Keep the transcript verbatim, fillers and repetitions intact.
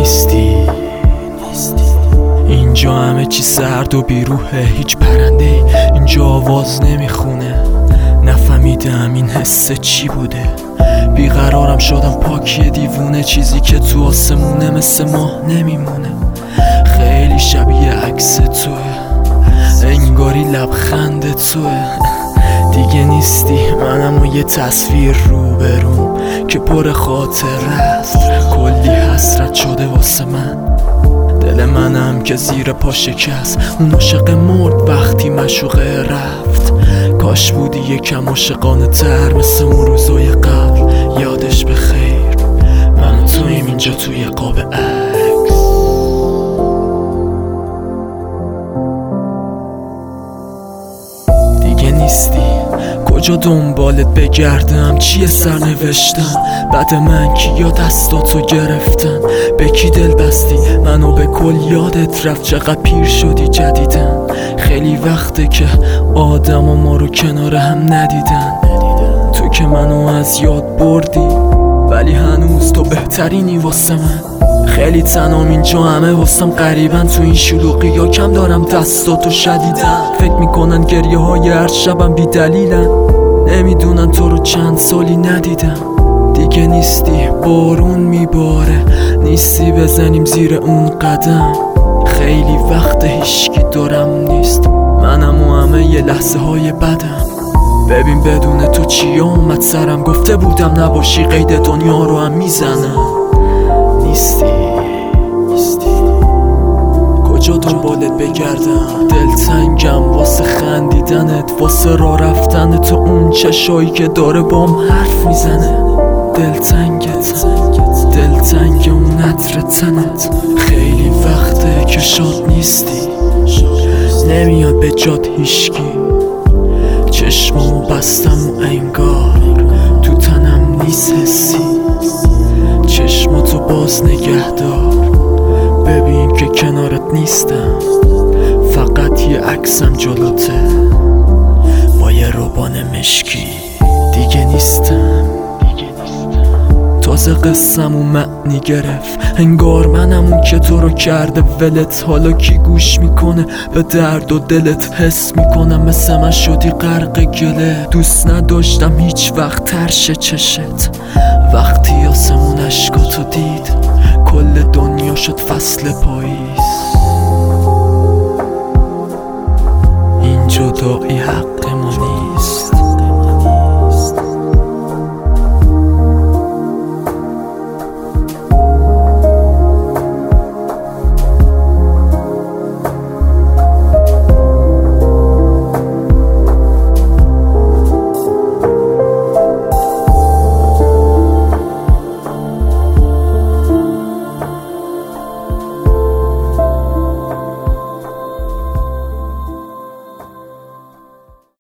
نیستی. اینجا همه چی سرد و بیروحه، هیچ پرنده اینجا آواز نمیخونه. نفهمیدم این حسه چی بوده، بیقرارم شدم پاکی دیوونه. چیزی که تو آسمونه مثل ماه نمیمونه، خیلی شبیه عکس توه، انگاری لبخند توه. دیگه نیستی منم و یه تصویر روبروم که پر خاطره است، کلی حسرت شده واسه من. دل منم که زیر پا شکست، اون عاشق مرد وقتی مشوقه رفت. کاش بودی یکم عاشقانه تر مثل اون روزای قبل. یادش بخیر من و تویم اینجا توی قاب عکس. دیگه نیستی، کجا دنبالت بگردم؟ چیه سرنوشتم بعد من؟ کیا دستاتو گرفتن؟ به کی دل بستی؟ منو به کل یادت رفت؟ چقدر پیر شدی جدیدن؟ خیلی وقته که آدم و ما رو کنار هم ندیدن. تو که منو از یاد بردی ولی هنوز تو بهترینی واسه من. خیلی تنام اینجا، همه واسم غریبن. تو این شلوغی یا کم دارم دستاتو شدیدن. فکر میکنن گریه های هر شبم بی دلیلن، نمیدونن تو رو چند سالی ندیدم. دیگه نیستی، بارون میباره، نیستی بزنیم زیر اون قدم. خیلی وقت هیچکی دارم نیست، منم و همه یه لحظه های بدم. ببین بدون تو چی اومد سرم، گفته بودم نباشی قید دنیا رو هم میزنم. نیستی، کجا دنبالت بگردم؟ دلتنگم واسه خندیدنت، واسه راه رفتن تو اون چشایی که داره بام حرف میزنه. دلتنگت، دلتنگ اون عطر تنت. خیلی وقته که شاد نیستی، نمیاد به جات هیشکی. چشمامو بستم و انگار تو تنم نیست حسی. چشماتو باز نگه دار، ببین که کنارت نیستم، فقط یه عکسم جلوته با یه روبان مشکی. دیگه نیستم، تازه قصم و معنی گرفت، انگار منم اون که تو رو کرده ولت. حالا کی گوش میکنه به درد و دلت؟ حس میکنم مثل من شدی غرق گله. دوست نداشتم هیچ وقت ترش چشت، وقتی آسمون اشکاتو دید کل دنیا شد فصل پاییز. این جدایی حق